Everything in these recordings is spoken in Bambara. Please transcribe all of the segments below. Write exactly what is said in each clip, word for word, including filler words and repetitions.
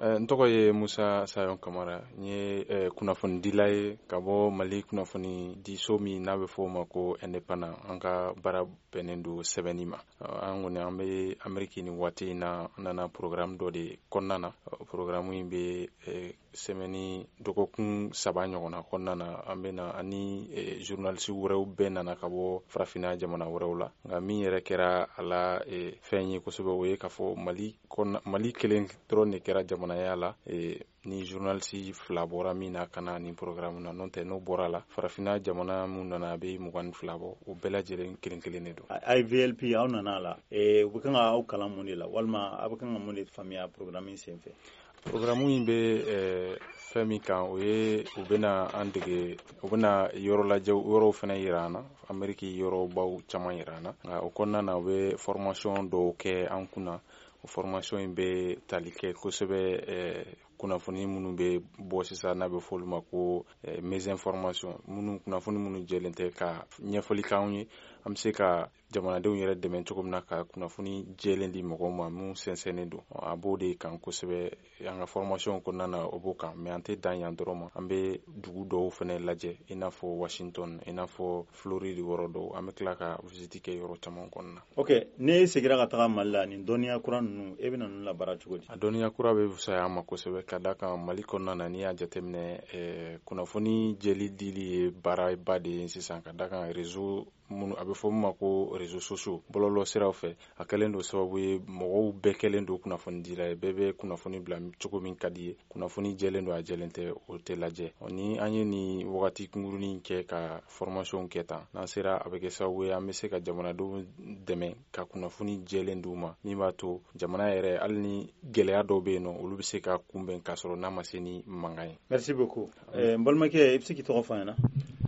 n tɔgɔ ye Musa Sayon Kamara. N ye kunnafoni dila ye ka bɔ Mali kunnafoni diso min n'a bɛ fɔ o ma ko Independant. An ka baara bɛnnen don sɛbɛnni ma. An kɔni an bɛ Ameriki ni waati in na an nana programme dɔ de kɔnɔna na. Programme in bɛ sɛmɛni dɔgɔkun saba ɲɔgɔnna kɔnɔna na. An bɛ na ani journaliste wɛrɛw bɛɛ nana ka bɔ farafinna jamana wɛrɛw la. Nka min yɛrɛ kɛra a la fɛn ye kosɛbɛ o ye k'a fɔ Mali Mali kelen dɔrɔn de kɛra jamanaya la ni journaliste fila bɔra min na ka na nin programme na n'o tɛ n'o bɔra la farafinna jamana mun nana a bɛ mugan ni fila bɔ o bɛɛ lajɛlen kelen kelen de don. I V L P aw nana la u bɛ kan ka aw kalan mun de la walima aw bɛ kan ka mun de faamuya programme in senfɛ. Programme in bɛ fɛn min kan o ye u bɛna an dege u bɛna yɔrɔ lajɛ yɔrɔw fana yira an na Ameriki yɔrɔbaw caman yira an na nka o kɔnɔna na u bɛ formation dɔw kɛ an kunna o formation in bɛ tali kɛ kosɛbɛ kunnafoni minnu bɛ bɔ sisan n'a bɛ fɔ olu ma ko mésinformation minnu kunnafoni minnu jɛlen tɛ ka ɲɛfɔli k'anw ye an bɛ se ka jamanadenw yɛrɛ dɛmɛ cogo min na ka kunnafoni jɛlen di mɔgɔw ma mun sɛnsɛnnen don a b'o de kan kosɛbɛ an ka formation kɔnɔna na o b'o kan mais an tɛ dan yan dɔrɔn ma an bɛ dugu dɔw fana lajɛ i n'a fɔ Washington i n'a fɔ Floride yɔrɔ dɔw an bɛ tila ka visite kɛ yɔrɔ caman kɔnɔna na. Ok ne seginna ka taga Mali la nin dɔnniya kura ninnu e bɛna ninnu labaara cogo di? A dɔnniya kura bɛ fisaya an ma kosɛbɛ ka da kan Mali kɔnɔna na n'i y'a jateminɛ kunnafoni jɛli dili ye baaraba de ye sisan ka da kan réseau minnu a bɛ fɔ min ma ko réseaux sociaux bɔlɔlɔ siraw fɛ a kɛlen don sababu ye mɔgɔw bɛɛ kɛlen don kunnafoni dila ye bɛɛ bɛ kunnafoni bila cogo min ka di ye kunnafoni jɛlen don a jɛlen tɛ o tɛ lajɛ ni an ye nin wagati kunkurunin kɛ ka formation kɛ tan n'an sera a bɛ kɛ sababu ye an bɛ se ka jamanadenw dɛmɛ ka kunnafoni jɛlen d'u ma min b'a to jamana yɛrɛ hali ni gɛlɛya dɔw bɛ yen nɔ olu bɛ se ka kunbɛn k'a sɔrɔ n'a ma se ni mankan ye. Merci beaucoup. n balimakɛ i bɛ se k'i tɔgɔ fɔ an ɲɛna?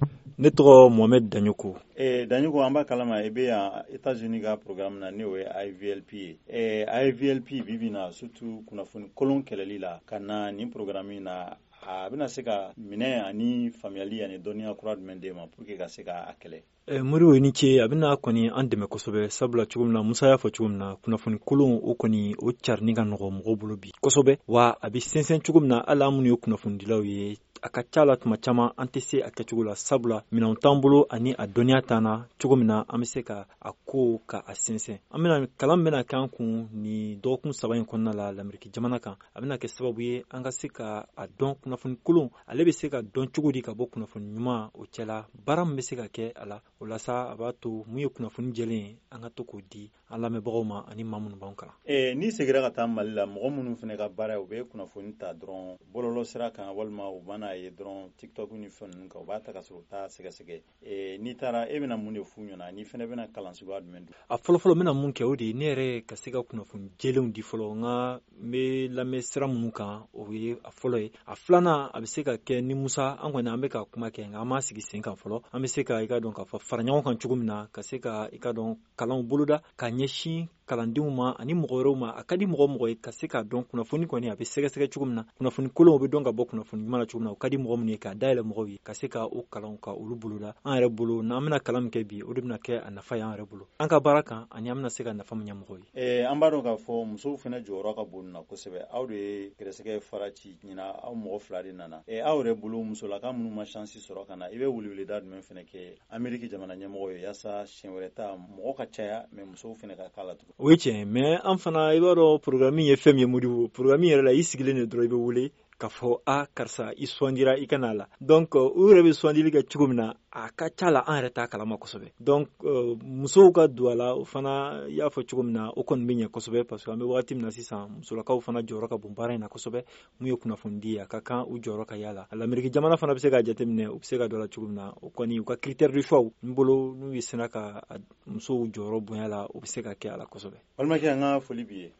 Ne tɔgɔ Mohamed Daɲoko. Eh, Daɲoko an b'a kalama i bɛ yan États-Unis ka programme na n'o ye I V L P ye. Eh, I V L P bi bi in na surtout kunnafoni kolon kɛlɛli la ka na nin programme in na a bɛna se ka minɛ ani faamuyali ani dɔnniya kura jumɛn d'e ma pour que ka se ka kɛlɛ. Eh, Moribo i ni ce a bɛna kɔni an dɛmɛ kosɛbɛ sabula cogo min na Musa y'a fɔ cogo min na kunnafoni kolon o kɔni o carini ka nɔgɔ mɔgɔw bolo bi kosɛbɛ wa a bɛ sɛnsɛn cogo min na hali an minnu ye kunnafonidilaw ye a ka ca la tuma caman an tɛ se a kɛcogo la sabula minɛnw t'an bolo ani a dɔnniya t'an na cogo min na an bɛ se ka a ko ka a sɛnsɛn an bɛna kalan bɛna kɛ an kun ni dɔgɔkun saba in kɔnɔna la Ameriki jamana kan a bɛna kɛ sababu ye an ka se ka a dɔn kunnafoni kolon ale bɛ se ka dɔn cogo di ka bɔ kunnafoni ɲuman o cɛla baara min bɛ se ka kɛ a la o la sa a b'a to mun ye kunnafoni jɛlen ye an ka to k'o di an lamɛnbagaw ma ani maa minnu b'an kalan. Eh, n'i seginna ka taa Mali la mɔgɔ minnu fana ka baara ye u bɛ kunnafoni ta dɔrɔn bɔlɔlɔ sira kan walima u b'a ye dɔrɔn TikTok ni fɛn ninnu kan u b'a ta ka sɔrɔ u t'a sɛgɛsɛgɛ eh, n'i taara e bɛna mun de f'u ɲɛna ni fɛnɛ bɛna kalan suguya jumɛn don? A fɔlɔfɔlɔ n bɛna mun kɛ o de ye ne yɛrɛ ka se ka kunnafoni jɛlenw di fɔlɔ n ka n bɛ lamɛn sira minnu kan o ye a fɔlɔ ye a filanan a bɛ se ka kɛ ni Musa an kɔni an bɛ ka kuma kɛ nka an m'a sigi sen kan fɔlɔ an bɛ se ka i ka dɔn k'a fɔ fara ɲɔgɔn kan cogo min na ka se ka i ka dɔn kalanw boloda ka ɲɛsin kalandenw ma ani mɔgɔ wɛrɛw ma a ka di mɔgɔ mɔgɔ ye ka se ka dɔn kunnafoni kɔni a bɛ sɛgɛsɛgɛ cogo min na kunnafoni kolonw bɛ dɔn ka bɔ kunnafoni ɲuman na cogo min na o ka di mɔgɔ minnu ye k'a dayɛlɛ mɔgɔw ye ka se ka o kalanw ka olu boloda an yɛrɛ bolo n'an bɛna kalan min kɛ bi o de bɛna kɛ a nafa ye an yɛrɛ bolo an ka baara kan ani an bɛna se ka nafa min ɲɛ mɔgɔw ye. Eh, an b'a dɔn k'a fɔ musow fana jɔyɔrɔ ka bon na kosɛbɛ aw de ye gɛrɛsɛgɛ fara ci ɲina aw mɔgɔ fila de nana eh, aw yɛrɛ bolo musolaka minnu ma chance sɔrɔ ka na i bɛ weleweleda jumɛn fana kɛ Ameriki jamana ɲɛmɔgɔ ye yaasa siɲɛ wɛrɛ ta mɔgɔ ka caya mais musow fana ka k'a la tugun. O ye tiɲɛ mais an fana i b'a dɔn programme ye fɛn min ye Modibo programme yɛrɛ la i sigilen de dɔrɔn i bɛ wele k'a fɔ a karisa i sugandira i ka n'a la donc u yɛrɛ bɛ sugandili kɛ cogo min na a ka ca la an yɛrɛ t'a kalama kosɛbɛ donc uh, musow ka don a la o fana i y'a fɔ cogo min na o kɔni bɛ ɲɛ kosɛbɛ parce que an bɛ wagati min na sisan musolakaw fana jɔyɔrɔ ka bon baara in na kosɛbɛ mun ye kunnafoni di a ka kan u jɔyɔrɔ ka y'a la Ameriki jamana fana bɛ se k'a jateminɛ u bɛ se ka don a la cogo min na o kɔni u ka critère de choix n bolo n'u ye sera ka musow jɔyɔrɔ bonya la u bɛ se ka kɛ a la kosɛbɛ. Balimakɛ an ka foli b'i ye.